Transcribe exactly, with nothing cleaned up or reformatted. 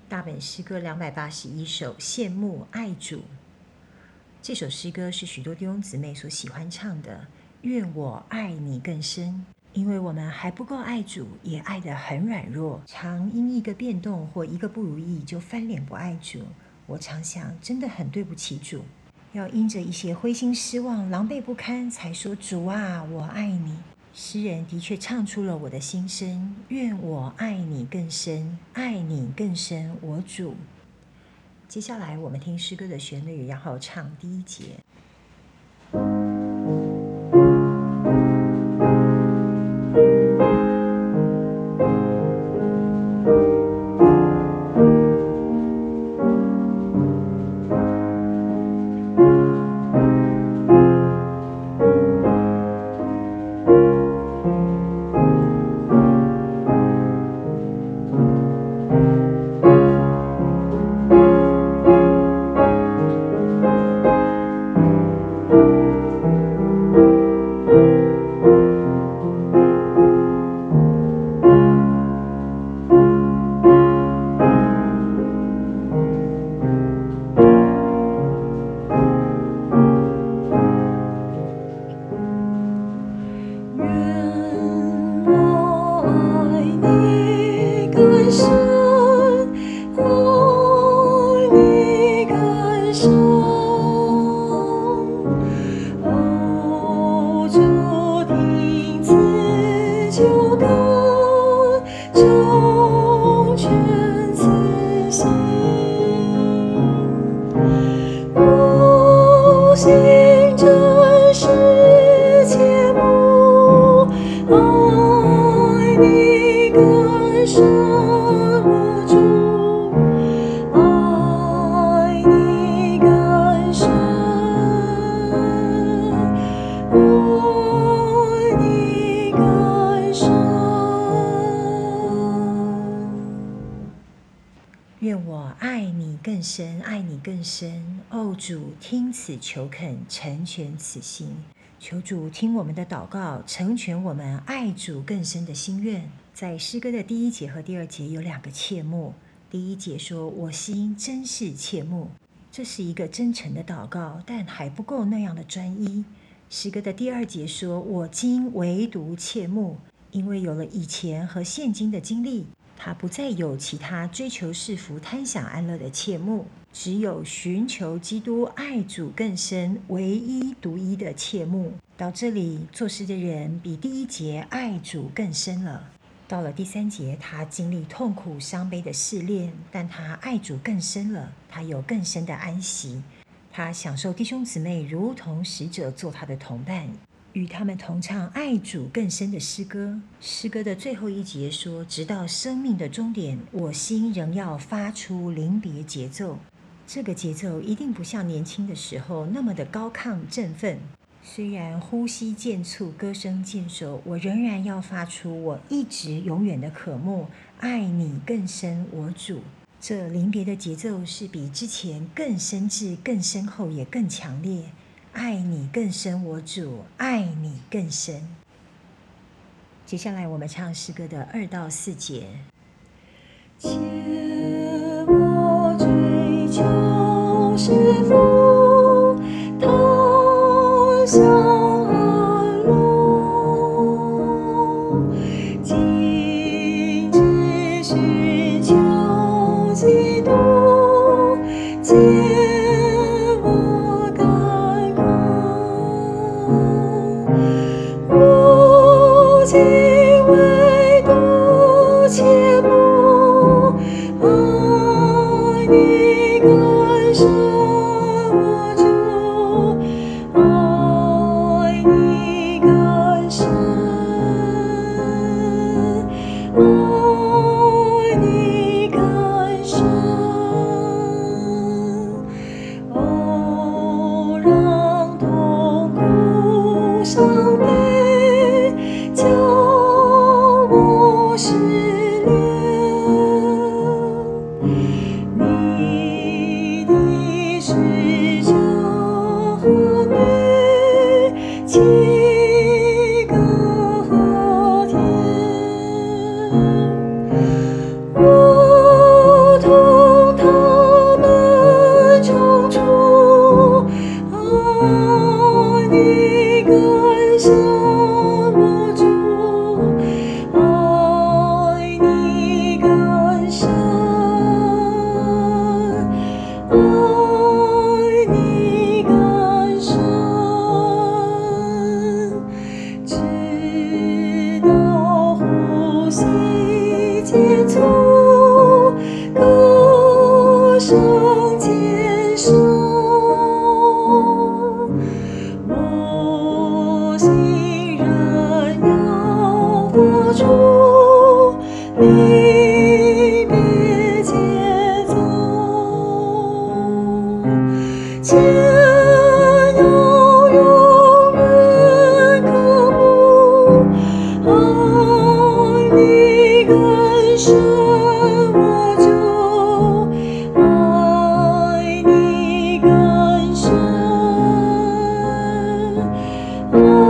大本诗歌两百八十一首，羡慕爱主。这首诗歌是许多弟兄姊妹所喜欢唱的。愿我爱你更深，因为我们还不够爱主，也爱得很软弱，常因一个变动或一个不如意就翻脸不爱主。我常想，真的很对不起主，要因着一些灰心失望、狼狈不堪，才说主啊，我爱你。诗人的确唱出了我的心声，愿我爱你更深，爱你更深，我主。接下来我们听诗歌的旋律，然后唱第一节。愿我爱你更深，爱你更深。哦，主，听此求恳，成全此心。求主听我们的祷告，成全我们爱主更深的心愿。在诗歌的第一节和第二节有两个切慕。第一节说：“我心真是切慕。”这是一个真诚的祷告，但还不够那样的专一。诗歌的第二节说：“我今唯独切慕。”因为有了以前和现今的经历，他不再有其他追求世福、贪享安乐的切慕，只有寻求基督、爱主更深、唯一独一的切慕。到这里，作诗的人比第一节爱主更深了。到了第三节，他经历痛苦、伤悲的试炼，但他爱主更深了，他有更深的安息。他享受弟兄姊妹如同使者做他的同伴，与他们同唱爱主更深的诗歌。诗歌的最后一节说：“直到生命的终点，我心仍要发出临别节奏。”这个节奏一定不像年轻的时候那么的高亢振奋。虽然呼吸渐促，歌声渐熟，我仍然要发出我一直永远的渴慕，爱你更深，我主。这临别的节奏是比之前更深挚、更深厚，也更强烈。爱你更深，我主，爱你更深。接下来我们唱诗歌的二到四节。 切莫追求世福，他乡安乐，仅只寻求基督，切莫干戈，如今唯独切慕，爱你更深，我主，爱你更深，爱你更深。 生坚守，我心仍要发出离别节奏，前有永远渴慕，爱你更深，我就爱你更深。